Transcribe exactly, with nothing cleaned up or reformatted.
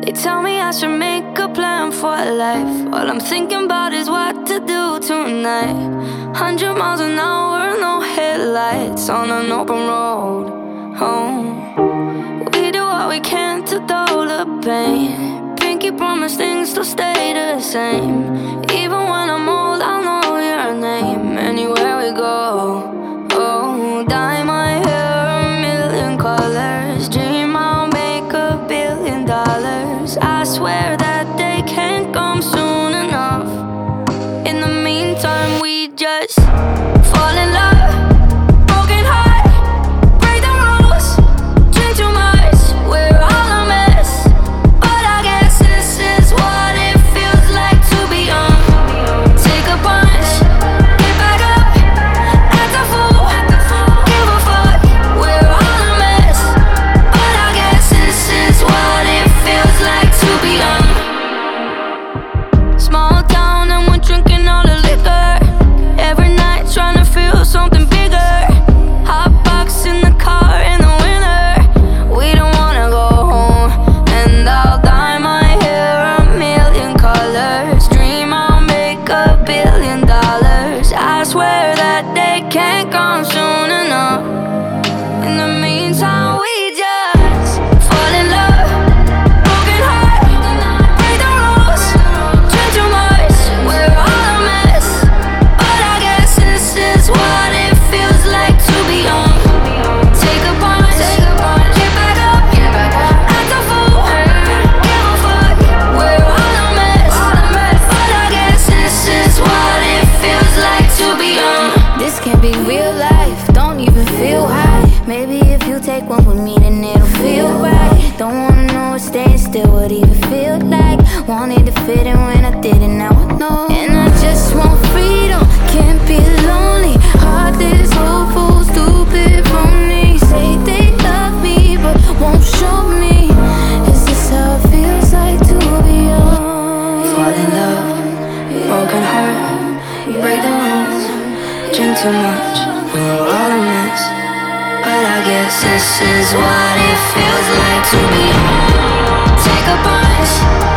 They tell me I should make a plan for life. All I'm thinking about is what to do tonight. Hundred miles an hour, no headlights on an open road home. We do what we can to dull the pain. Pinky promise things to stay the same. Even when I'm old, I'll know your name. Anywhere we go, oh, dye my hair a million colors. Dream I'll make a billion dollars. I swear that day can't come soon enough. In the meantime, we just fall in love. Broken heart, break the rules. Drink too much, we're all a mess. But I guess this is what it feels like to be young. Take a punch, get back up, act a fool, give a fuck. We're all a mess. But I guess this is what it feels like to be young. Small town and we're drinking all the liquor. Every night trying to feel something bigger. Hot box in the car in the winter. We don't wanna go home. And I'll dye my hair a million colors. Dream I'll make a billion dollars. I swear that day can't come soon enough. In the meantime, we just fall in love. Broken heart, break the rules. Drink too much, we're all a mess. But I guess this is what it feels like to be young. Take a punch, get back up, act a fool, give a fuck. We're all a mess. But I guess this is what it feels like to be young. This can't be real life, don't even feel high. Maybe if you take one with me, then it'll feel right. Don't wanna know what staying still would even feel like. Wanted to fit in when I didn't, now I know. And I just want freedom, can't be lonely. Heartless, hopeful, stupid, phony. Say they love me, but won't show me. Is this how it feels like to be young? Fall in love, broken heart, break the rules. Drink too much, we're all a mess. But I guess this is what it feels like to be young. Take a punch,